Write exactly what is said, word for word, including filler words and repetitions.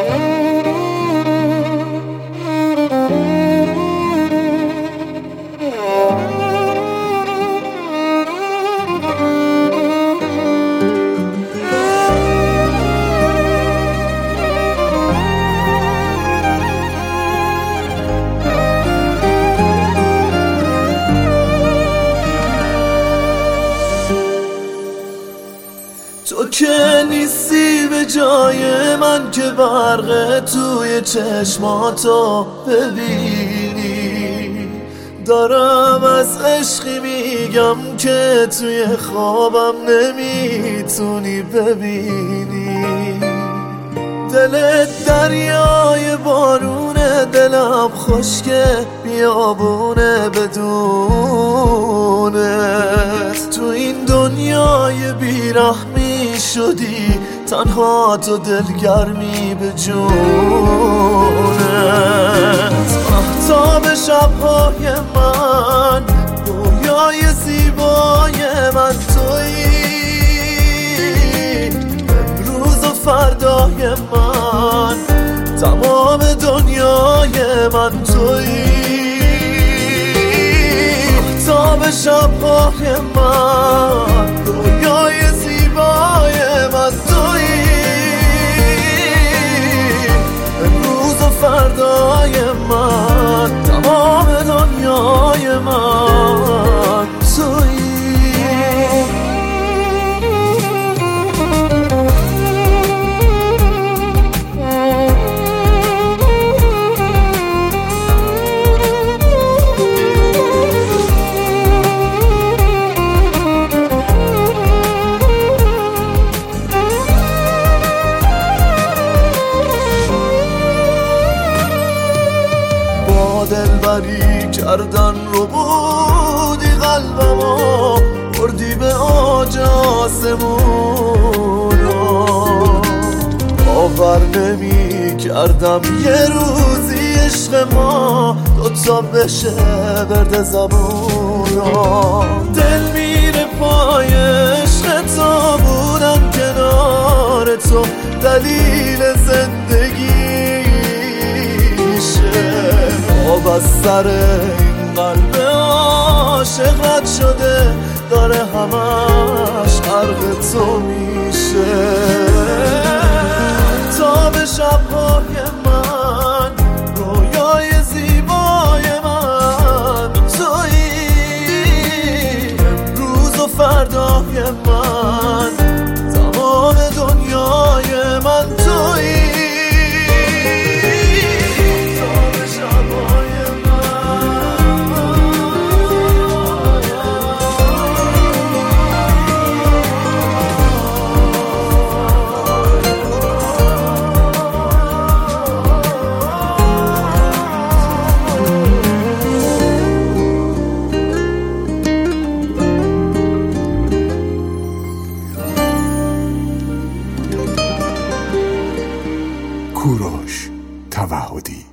تو که نیستی به جای من که برق توی چشماتو ببینی. دارم از عشقی میگم که توی خوابم نمیتونی ببینی. دلت دریای بارونه، دلم خشکه بیابونه بدونت. تو این دنیای بیرحمی شدی تنها تو دلگرمی به جونت. مهتاب شبهای من، رویای زیبای من تویی. امروز و فردای من، تمام دنیای من تویی. مهتاب شبهای من، رویای زیبای من تویی. امروز و فردای من، تمام دنیای من تویی. دلبری کردن رو بودی قلبمو، بردی به آج آسمونو. باور نمی کردم یه روزی عشق ما دوتا بشه برد زبونو. دل میره پای عشق تو، بودم کنار تو دلیل زندگیشه. آب از سر این قلب عاشق رد شده، داره همش غرق تو میشه. تا به شبهای من، رویای زیبای من تویی. امروز و فردای من، تمام دنیای من تویی. کوروش توحدی.